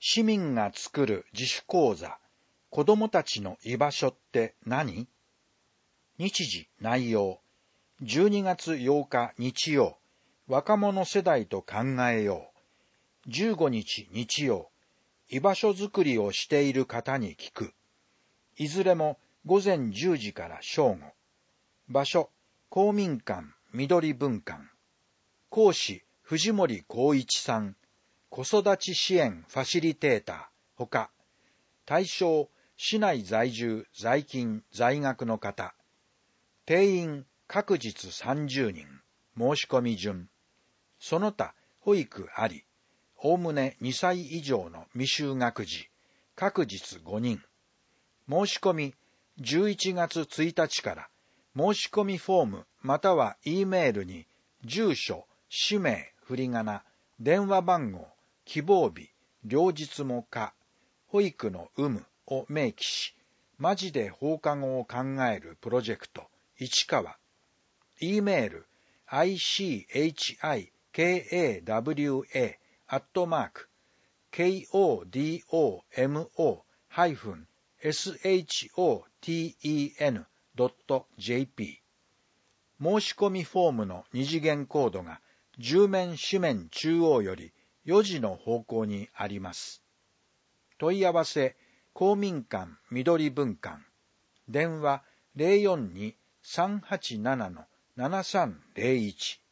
市民が作る自主講座、子供たちの居場所って何？日時内容、12月8日日曜、若者世代と考えよう。15日日曜、居場所づくりをしている方に聞く。いずれも午前10時から正午。場所、公民館緑文館。講師、藤森光一さん。子育ち支援ファシリテーター、ほか。対象、市内在住、在勤、在学の方。定員、各日30人。申し込み順。その他、保育あり。おおむね2歳以上の未就学児。各日5人。申し込み、11月1日から申し込みフォームまたは E メールに住所、氏名、振り仮名、電話番号、希望日、両日も可、保育の有無を明記し、マジで放課後を考えるプロジェクト、市川。E メール、ichikawa.kawomo-shoten.jp。申し込みフォームの二次元コードが10面紙面中央より4時の方向にあります。問い合わせ、公民館緑文館。電話 042-387-7301。